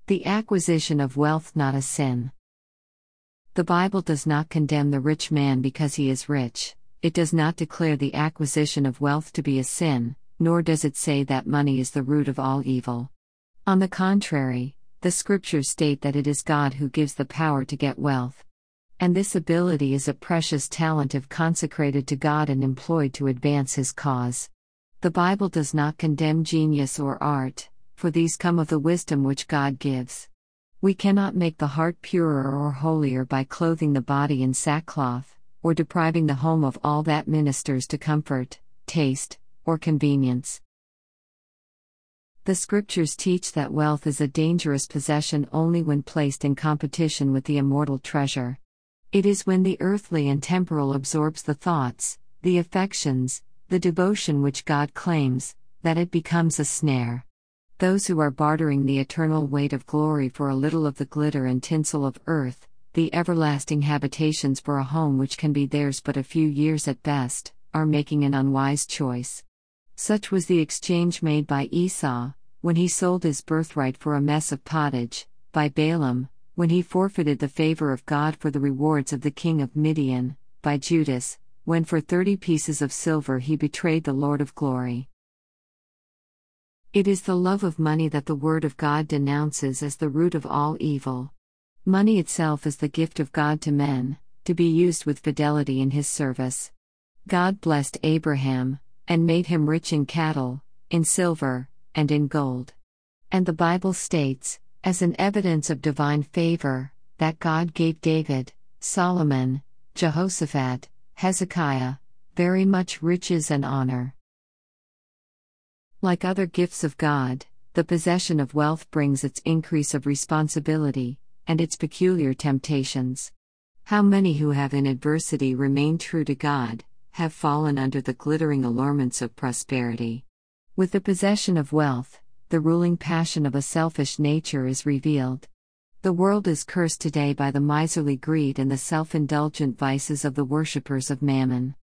The acquisition of wealth not a sin. The Bible does not condemn the rich man because he is rich. It does not declare the acquisition of wealth to be a sin, nor does it say that money is the root of all evil. On the contrary, the scriptures state that it is God who gives the power to get wealth. And this ability is a precious talent if consecrated to God and employed to advance His cause. The Bible does not condemn genius or art, for these come of the wisdom which God gives. We cannot make the heart purer or holier by clothing the body in sackcloth, or depriving the home of all that ministers to comfort, taste, or convenience. The scriptures teach that wealth is a dangerous possession only when placed in competition with the immortal treasure. It is when the earthly and temporal absorbs the thoughts, the affections, the devotion which God claims, that it becomes a snare. Those who are bartering the eternal weight of glory for a little of the glitter and tinsel of earth, the everlasting habitations for a home which can be theirs but a few years at best, are making an unwise choice. Such was the exchange made by Esau, when he sold his birthright for a mess of pottage, by Balaam, when he forfeited the favor of God for the rewards of the king of Midian, by Judas, when for 30 pieces of silver he betrayed the Lord of glory. It is the love of money that the Word of God denounces as the root of all evil. Money itself is the gift of God to men, to be used with fidelity in His service. God blessed Abraham, and made him rich in cattle, in silver, and in gold. And the Bible states, as an evidence of divine favor, that God gave David, Solomon, Jehoshaphat, Hezekiah, very much riches and honor. Like other gifts of God, the possession of wealth brings its increase of responsibility, and its peculiar temptations. How many who have in adversity remained true to God, have fallen under the glittering allurements of prosperity. With the possession of wealth, the ruling passion of a selfish nature is revealed. The world is cursed today by the miserly greed and the self-indulgent vices of the worshippers of mammon.